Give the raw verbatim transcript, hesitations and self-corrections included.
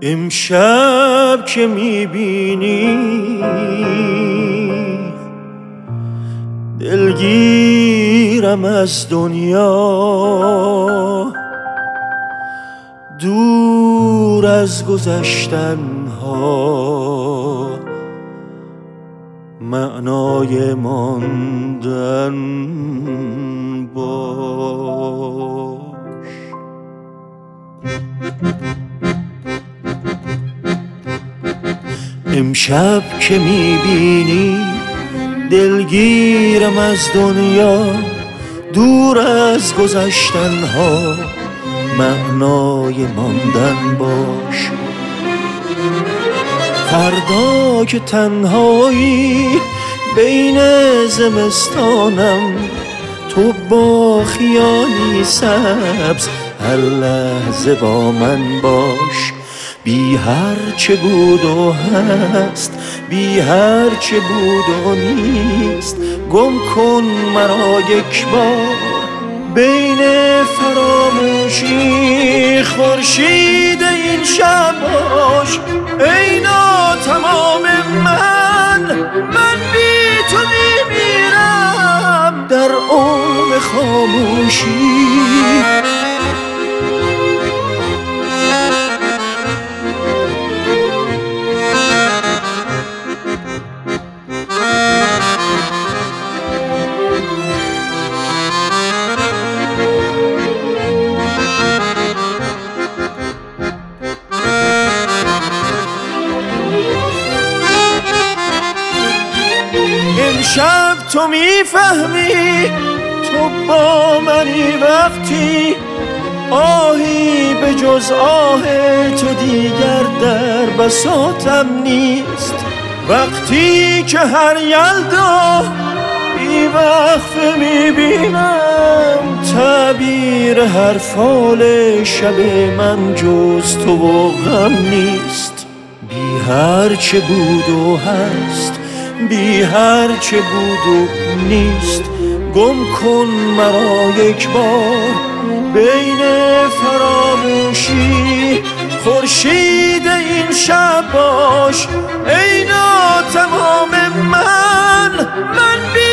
امشب که میبینی دلگیرم از دنیا، دور از گذشتن ها معنای ماندن باش. امشب که میبینی دلگیرم از دنیا، دور از گذشتن ها معنای ماندن باش. فردا که تنهایی بین زمستانم، تو با خیالی سبز هر لحظه با من باش. بی هر چه بود و هست، بی هر چه بود و نیست، گم کن مرا یک بار بین فراموشی. خورشید این شب باش ای ناتمام من، من بی تو میمیرم در عمق خاموشی. امشب تو میفهمی، تو با منی وقتی آهی به جز آه تو دیگر در بساطم نیست. وقتی که هر یلدا بی وقفه میبینم تعبیر هر فال شب من جز تو و غم نیست. بی هر چه بود و هست، بی هر چه بود و نیست، گم کن مرا یک بار بین فراموشی. خورشید این شب باش ای ناتمام من، من بی